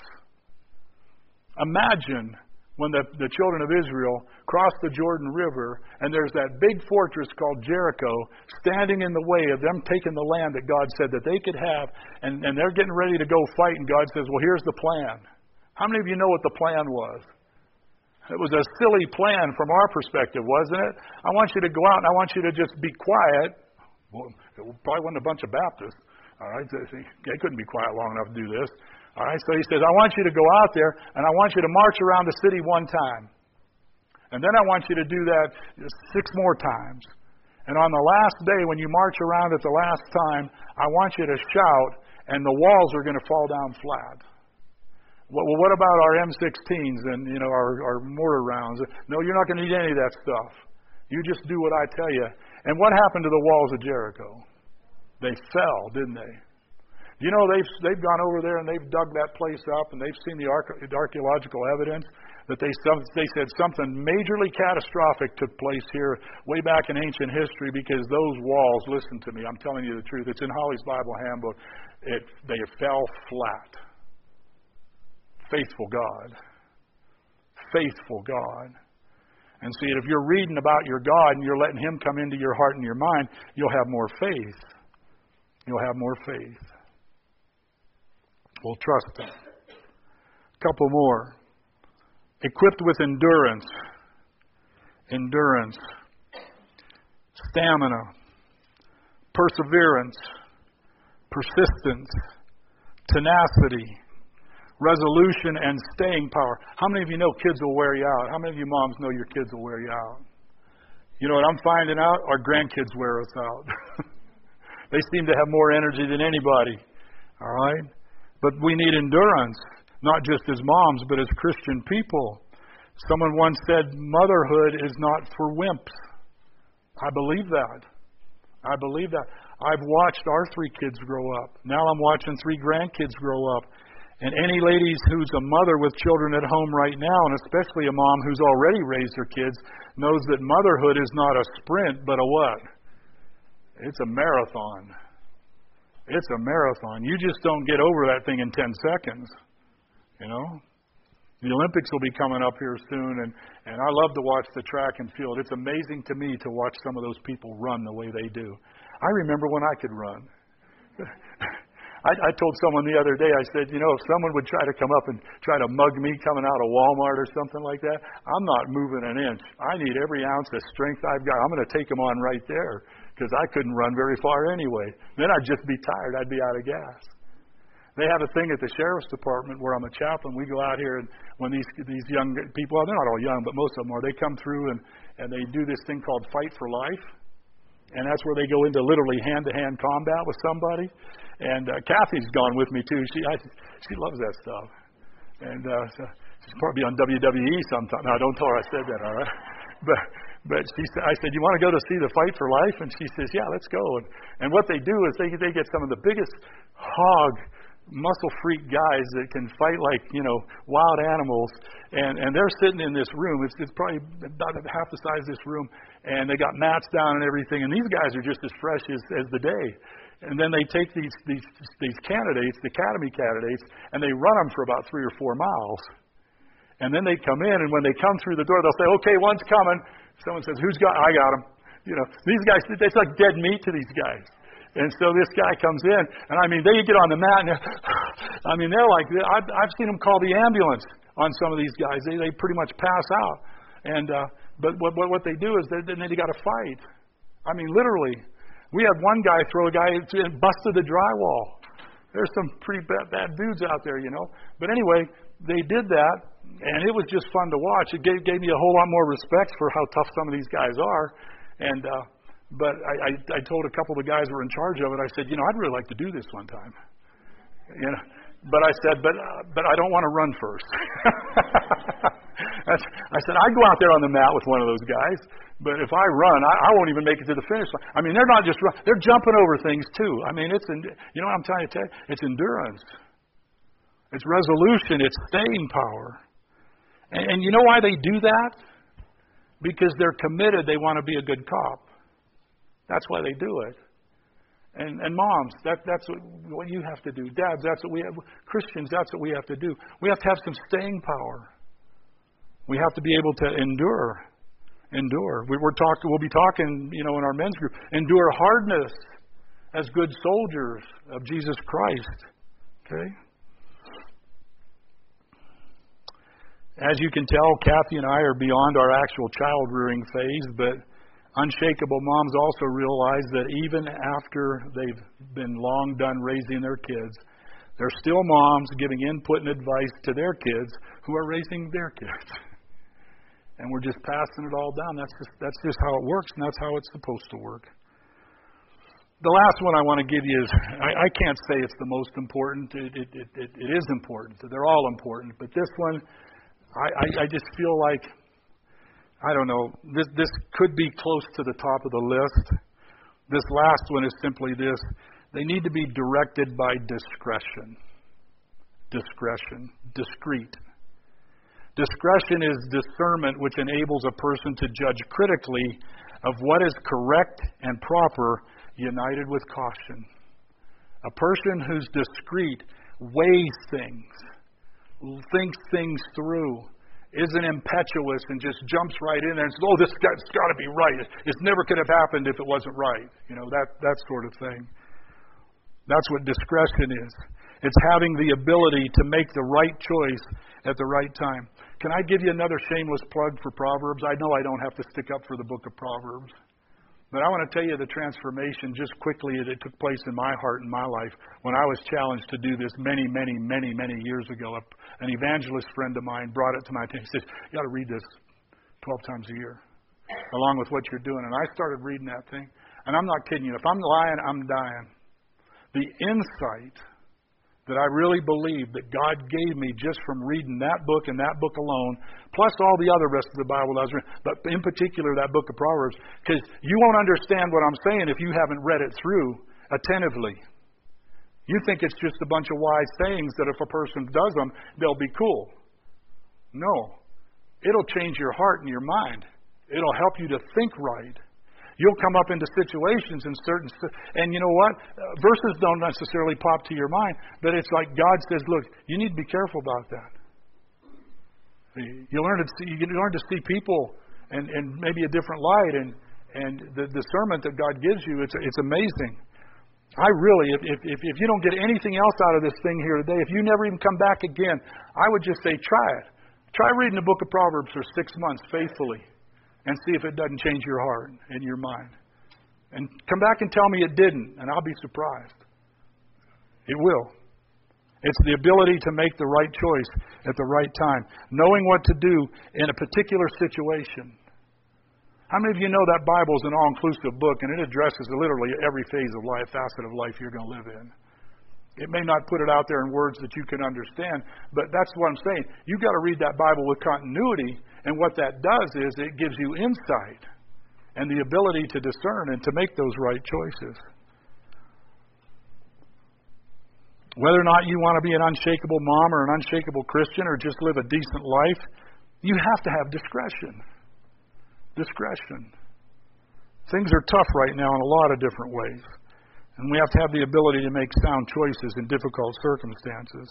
Imagine when the, the children of Israel crossed the Jordan River and there's that big fortress called Jericho standing in the way of them taking the land that God said that they could have, and, and they're getting ready to go fight, and God says, well, here's the plan. How many of you know what the plan was? It was a silly plan from our perspective, wasn't it? I want you to go out and I want you to just be quiet. Well, it probably wasn't a bunch of Baptists. All right, they couldn't be quiet long enough to do this. All right, so He says, I want you to go out there and I want you to march around the city one time. And then I want you to do that six more times. And on the last day, when you march around it the last time, I want you to shout, and the walls are going to fall down flat. Well, what about our M sixteens and, you know, our, our mortar rounds? No, you're not going to need any of that stuff. You just do what I tell you. And what happened to the walls of Jericho? They fell, didn't they? You know, they've they've gone over there and they've dug that place up and they've seen the archaeological evidence that they they said something majorly catastrophic took place here way back in ancient history because those walls, listen to me, I'm telling you the truth, it's in Holly's Bible Handbook, it they fell flat. Faithful God. Faithful God. And see, if you're reading about your God and you're letting Him come into your heart and your mind, you'll have more faith. You'll have more faith. We'll trust Him. A couple more. Equipped with endurance. Endurance. Stamina. Perseverance. Persistence. Tenacity. Resolution and staying power. How many of you know kids will wear you out? How many of you moms know your kids will wear you out? You know what I'm finding out? Our grandkids wear us out. They seem to have more energy than anybody. All right? But we need endurance, not just as moms, but as Christian people. Someone once said, motherhood is not for wimps. I believe that. I believe that. I've watched our three kids grow up. Now I'm watching three grandkids grow up. And any ladies who's a mother with children at home right now, and especially a mom who's already raised her kids, knows that motherhood is not a sprint, but a what? It's a marathon. It's a marathon. You just don't get over that thing in ten seconds. You know? The Olympics will be coming up here soon, and, and I love to watch the track and field. It's amazing to me to watch some of those people run the way they do. I remember when I could run. I, I told someone the other day, I said, you know, if someone would try to come up and try to mug me coming out of Walmart or something like that, I'm not moving an inch. I need every ounce of strength I've got. I'm going to take them on right there because I couldn't run very far anyway. Then I'd just be tired. I'd be out of gas. They have a thing at the sheriff's department where I'm a chaplain. We go out here, and when these these young people, well, they're not all young, but most of them are, they come through and, and they do this thing called Fight for Life. And that's where they go into literally hand-to-hand combat with somebody. And uh, Kathy's gone with me, too. She I, she loves that stuff. And uh, so she's probably on W W E sometime. No, don't tell her I said that, all right? But but she said, I said, you want to go to see the Fight for Life? And she says, yeah, let's go. And, and what they do is they they get some of the biggest hog muscle freak guys that can fight like, you know, wild animals, and and they're sitting in this room. It's it's probably about half the size of this room, and they got mats down and everything, and these guys are just as fresh as, as the day. And then they take these these these candidates, the academy candidates, and they run them for about three or four miles. And then they come in, and when they come through the door, they'll say, okay, one's coming. Someone says, who's got, I got him. You know, these guys, it's like dead meat to these guys. And so this guy comes in, and I mean, they get on the mat, and I mean, they're like, I've, I've seen them call the ambulance on some of these guys. They they pretty much pass out. And uh, but what what what they do is they, then they got to fight. I mean, literally, we had one guy throw a guy and busted the drywall. There's some pretty bad, bad dudes out there, you know. But anyway, they did that, and it was just fun to watch. It gave gave me a whole lot more respect for how tough some of these guys are, and. Uh, But I, I, I told a couple of the guys who were in charge of it, I said, you know, I'd really like to do this one time. You know, but I said, but uh, but I don't want to run first. I said, I'd go out there on the mat with one of those guys, but if I run, I, I won't even make it to the finish line. I mean, they're not just run, they're jumping over things too. I mean, it's, you know what I'm trying to tell you? It's endurance. It's resolution. It's staying power. And, and you know why they do that? Because they're committed. They want to be a good cop. That's why they do it. And and moms, that that's what, what you have to do. Dads, that's what we have. Christians, that's what we have to do. We have to have some staying power. We have to be able to endure. Endure. We, we're talking. We'll be talking, you know, in our men's group. Endure hardness as good soldiers of Jesus Christ. Okay. As you can tell, Kathy and I are beyond our actual child rearing phase, but unshakable moms also realize that even after they've been long done raising their kids, they're still moms giving input and advice to their kids who are raising their kids. And we're just passing it all down. That's just, that's just how it works, and that's how it's supposed to work. The last one I want to give you is, I, I can't say it's the most important. It, it, it, it, it is important. They're all important. But this one, I, I, I just feel like, I don't know, this this could be close to the top of the list. This last one is simply this. They need to be directed by discretion. Discretion. Discreet. Discretion is discernment which enables a person to judge critically of what is correct and proper, united with caution. A person who's discreet weighs things, thinks things through, isn't impetuous and just jumps right in there and says, oh, this has got to be right. It never could have happened if it wasn't right. You know, that, that sort of thing. That's what discretion is. It's having the ability to make the right choice at the right time. Can I give you another shameless plug for Proverbs? I know I don't have to stick up for the book of Proverbs. But I want to tell you the transformation just quickly that it took place in my heart and my life when I was challenged to do this many, many, many, many years ago. An evangelist friend of mine brought it to my attention. He said, you got to read this twelve times a year, along with what you're doing. And I started reading that thing. And I'm not kidding you. If I'm lying, I'm dying. The insight that I really believe that God gave me just from reading that book and that book alone, plus all the other rest of the Bible that I was reading, but in particular that book of Proverbs, because you won't understand what I'm saying if you haven't read it through attentively. You think it's just a bunch of wise sayings that if a person does them, they'll be cool. No. It'll change your heart and your mind. It'll help you to think right. You'll come up into situations in certain, and you know what? Uh, verses don't necessarily pop to your mind, but it's like God says, look, you need to be careful about that. You learn to see, you learn to see people and, and maybe a different light, and and the discernment that God gives you, it's it's amazing. I really, if, if if if you don't get anything else out of this thing here today, if you never even come back again, I would just say try it. Try reading the book of Proverbs for six months faithfully. And see if it doesn't change your heart and your mind. And come back and tell me it didn't, and I'll be surprised. It will. It's the ability to make the right choice at the right time. Knowing what to do in a particular situation. How many of you know that Bible is an all-inclusive book, and it addresses literally every phase of life, facet of life you're going to live in? It may not put it out there in words that you can understand, but that's what I'm saying. You've got to read that Bible with continuity, and what that does is it gives you insight and the ability to discern and to make those right choices. Whether or not you want to be an unshakable mom or an unshakable Christian or just live a decent life, you have to have discretion. Discretion. Things are tough right now in a lot of different ways. And we have to have the ability to make sound choices in difficult circumstances.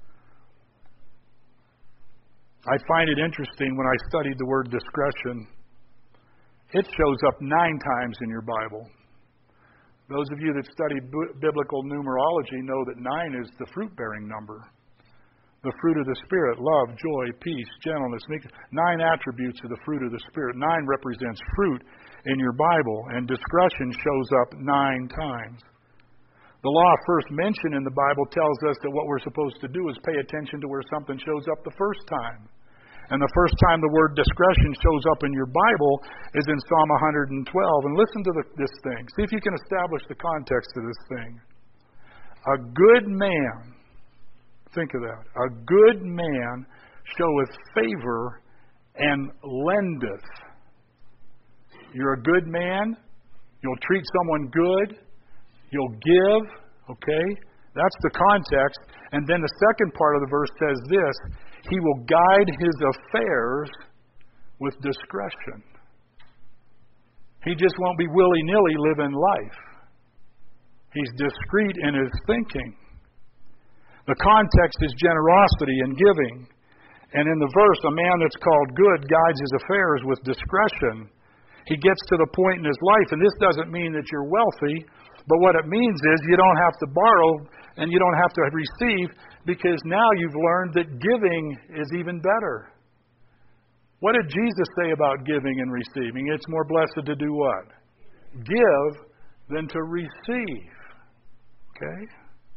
I find it interesting when I studied the word discretion. It shows up nine times in your Bible. Those of you that study b- biblical numerology know that nine is the fruit-bearing number. The fruit of the Spirit, love, joy, peace, gentleness, meekness. Nine attributes of the fruit of the Spirit. Nine represents fruit in your Bible, and discretion shows up nine times. The law first mentioned in the Bible tells us that what we're supposed to do is pay attention to where something shows up the first time. And the first time the word discretion shows up in your Bible is in Psalm one hundred twelve. And listen to the, this thing. See if you can establish the context of this thing. A good man, think of that, a good man showeth favor and lendeth. You're a good man. You'll treat someone good. You'll give, okay? That's the context. And then the second part of the verse says this, he will guide his affairs with discretion. He just won't be willy-nilly living life. He's discreet in his thinking. The context is generosity and giving. And in the verse, a man that's called good guides his affairs with discretion. He gets to the point in his life, and this doesn't mean that you're wealthy, but what it means is you don't have to borrow and you don't have to receive, because now you've learned that giving is even better. What did Jesus say about giving and receiving? It's more blessed to do what? Give than to receive. Okay?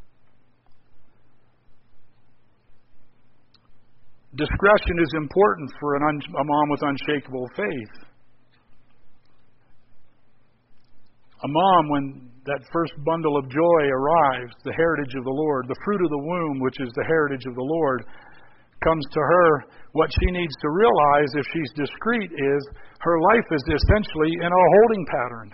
Discretion is important for an un- a mom with unshakable faith. A mom, when that first bundle of joy arrives, the heritage of the Lord, the fruit of the womb, which is the heritage of the Lord, comes to her, what she needs to realize if she's discreet is her life is essentially in a holding pattern.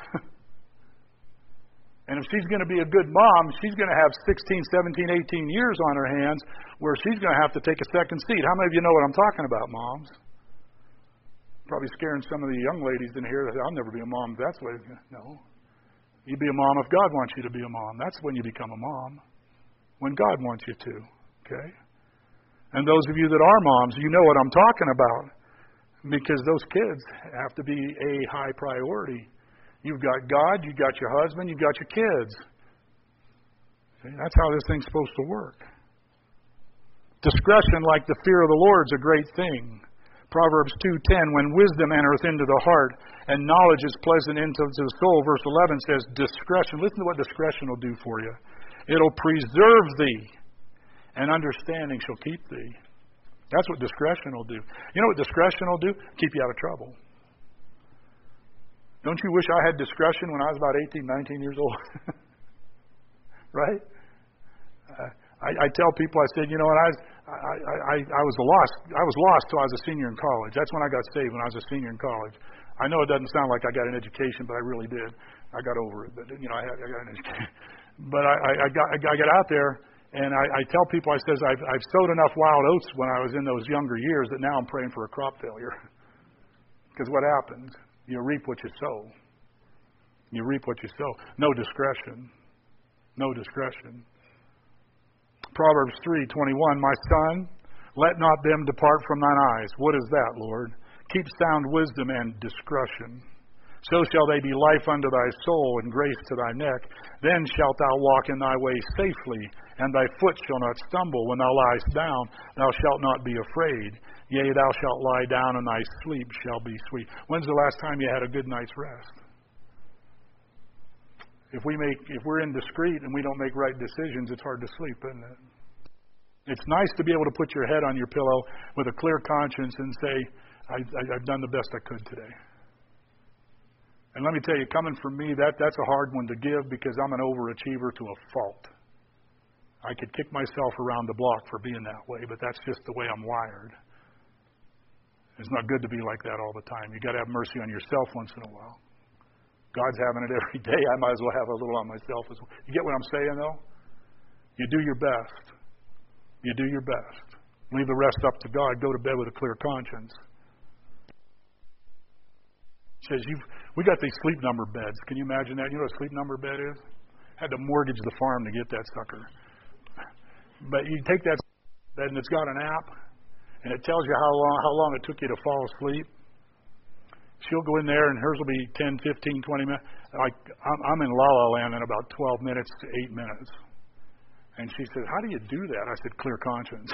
And if she's going to be a good mom, she's going to have sixteen, seventeen, eighteen years on her hands where she's going to have to take a second seat. How many of you know what I'm talking about, moms? Probably scaring some of the young ladies in here that I'll never be a mom. That's what. No. You be a mom if God wants you to be a mom. That's when you become a mom. When God wants you to. Okay? And those of you that are moms, you know what I'm talking about. Because those kids have to be a high priority. You've got God, you've got your husband, you've got your kids. Okay? That's how this thing's supposed to work. Discretion, like the fear of the Lord, is a great thing. Proverbs two ten, when wisdom entereth into the heart, and knowledge is pleasant into the soul. Verse eleven says, discretion. Listen to what discretion will do for you. It'll preserve thee, and understanding shall keep thee. That's what discretion will do. You know what discretion will do? Keep you out of trouble. Don't you wish I had discretion when I was about eighteen, nineteen years old? Right? Uh, I, I tell people, I said, you know what, I, I, I, I was lost. I was lost till I was a senior in college. That's when I got saved, when I was a senior in college. I know it doesn't sound like I got an education, but I really did. I got over it, but you know, I, had, I got an education. But I, I, I got, I got out there, and I, I tell people, I says, I've, I've sowed enough wild oats when I was in those younger years that now I'm praying for a crop failure. Because what happens? You reap what you sow. You reap what you sow. No discretion. No discretion. Proverbs three twenty-one, my son, let not them depart from thine eyes. What is that, Lord? Keep sound wisdom and discretion. So shall they be life unto thy soul and grace to thy neck. Then shalt thou walk in thy way safely, and thy foot shall not stumble. When thou liest down, thou shalt not be afraid. Yea, thou shalt lie down, and thy sleep shall be sweet. When's the last time you had a good night's rest? If we make, if we're indiscreet and we don't make right decisions, it's hard to sleep, isn't it? It's nice to be able to put your head on your pillow with a clear conscience and say, I, I, I've done the best I could today. And let me tell you, coming from me, that, that's a hard one to give because I'm an overachiever to a fault. I could kick myself around the block for being that way, but that's just the way I'm wired. It's not good to be like that all the time. You've got to have mercy on yourself once in a while. God's having it every day. I might as well have a little on myself as well. You get what I'm saying, though? You do your best. You do your best. Leave the rest up to God. Go to bed with a clear conscience. It says, you've, we got these sleep number beds. Can you imagine that? You know what a sleep number bed is? Had to mortgage the farm to get that sucker. But you take that bed and it's got an app, and it tells you how long, how long it took you to fall asleep. She'll go in there, and hers will be ten, fifteen, twenty minutes. Like, I'm, I'm in La La Land in about twelve minutes to eight minutes. And she said, how do you do that? I said, clear conscience.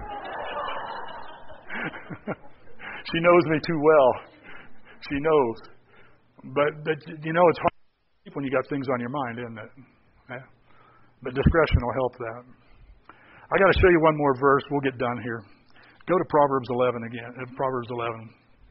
She knows me too well. She knows. But, but, you know, it's hard to sleep when you got things on your mind, isn't it? Yeah. But discretion will help that. I got to show you one more verse. We'll get done here. Go to Proverbs eleven again. Proverbs eleven.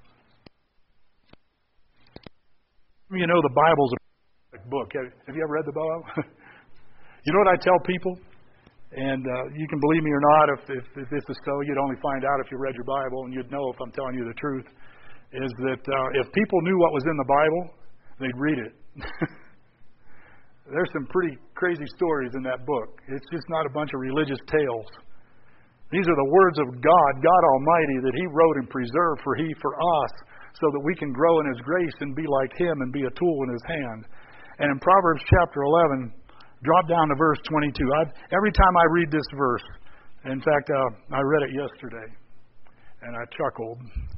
You know, the Bible's a book. Have you ever read the Bible? You know what I tell people? And uh, you can believe me or not, if, if, if this is so, you'd only find out if you read your Bible, and you'd know if I'm telling you the truth, is that uh, if people knew what was in the Bible, they'd read it. There's some pretty crazy stories in that book. It's just not a bunch of religious tales. These are the words of God, God Almighty, that He wrote and preserved for He, for us, so that we can grow in His grace and be like Him and be a tool in His hand. And in Proverbs chapter eleven, drop down to verse twenty-two. I've, every time I read this verse, in fact, uh, I read it yesterday, and I chuckled.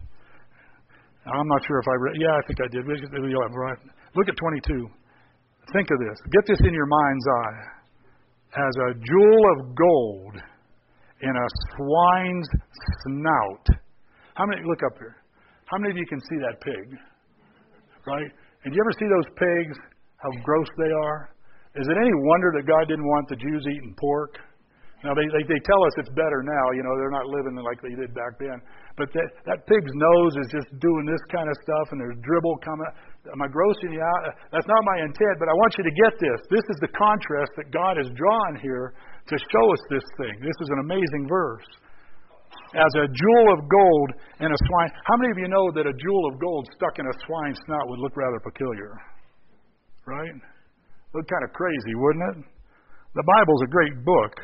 I'm not sure if I read, yeah, I think I did. Look at twenty-two. Think of this. Get this in your mind's eye. As a jewel of gold in a swine's snout. How many, look up here. How many of you can see that pig? Right? And do you ever see those pigs, how gross they are? Is it any wonder that God didn't want the Jews eating pork? Now, they, they, they tell us it's better now. You know, they're not living like they did back then. But that, that pig's nose is just doing this kind of stuff, and there's dribble coming. Am I grossing you out? That's not my intent, but I want you to get this. This is the contrast that God has drawn here to show us this thing. This is an amazing verse. As a jewel of gold in a swine. How many of you know that a jewel of gold stuck in a swine's snout would look rather peculiar? Right? Look kind of crazy, wouldn't it? The Bible's a great book.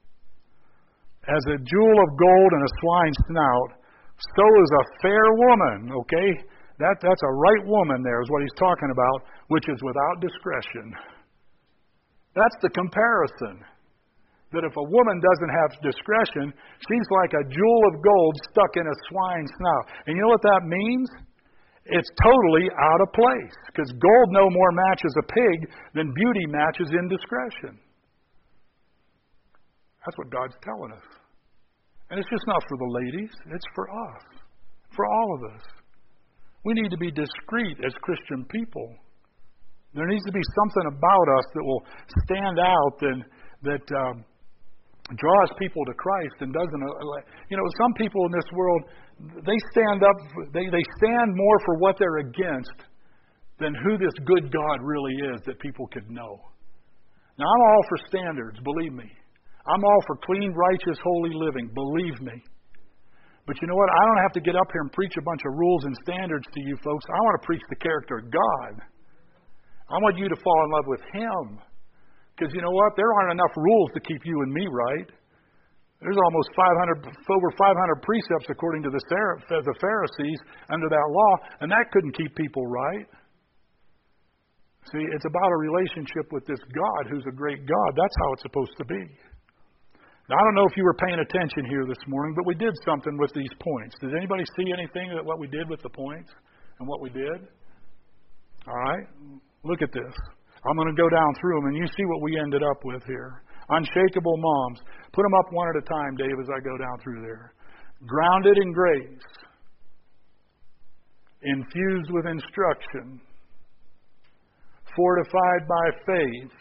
As a jewel of gold in a swine's snout, so is a fair woman, okay? That, that's a right woman there is what he's talking about, which is without discretion. That's the comparison. That if a woman doesn't have discretion, she's like a jewel of gold stuck in a swine's snout. And you know what that means? It's totally out of place. Because gold no more matches a pig than beauty matches indiscretion. That's what God's telling us. And it's just not for the ladies. It's for us. For all of us. We need to be discreet as Christian people. There needs to be something about us that will stand out and that um, draws people to Christ and doesn't. Uh, you know, some people in this world, they stand up, they, they stand more for what they're against than who this good God really is that people could know. Now, I'm all for standards, believe me. I'm all for clean, righteous, holy living. Believe me. But you know what? I don't have to get up here and preach a bunch of rules and standards to you folks. I want to preach the character of God. I want you to fall in love with Him. Because you know what? There aren't enough rules to keep you and me right. There's almost five hundred, over five hundred precepts according to the Pharisees under that law, and that couldn't keep people right. See, it's about a relationship with this God who's a great God. That's how it's supposed to be. Now, I don't know if you were paying attention here this morning, but we did something with these points. Did anybody see anything that what we did with the points and what we did? All right, look at this. I'm going to go down through them, and you see what we ended up with here. Unshakable moms. Put them up one at a time, Dave, as I go down through there. Grounded in grace. Infused with instruction. Fortified by faith.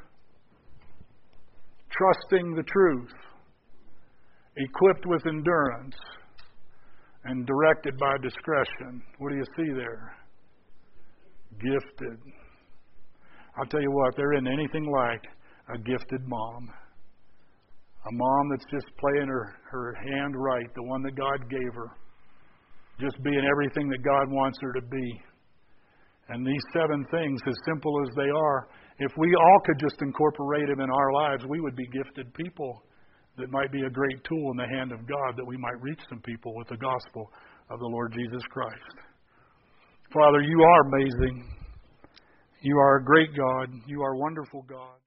Trusting the truth. Equipped with endurance. And directed by discretion. What do you see there? Gifted. I'll tell you what, there isn't anything like a gifted mom. A mom that's just playing her, her hand right, the one that God gave her. Just being everything that God wants her to be. And these seven things, as simple as they are, if we all could just incorporate them in our lives, we would be gifted people that might be a great tool in the hand of God, that we might reach some people with the gospel of the Lord Jesus Christ. Father, you are amazing. You are a great God. You are a wonderful God.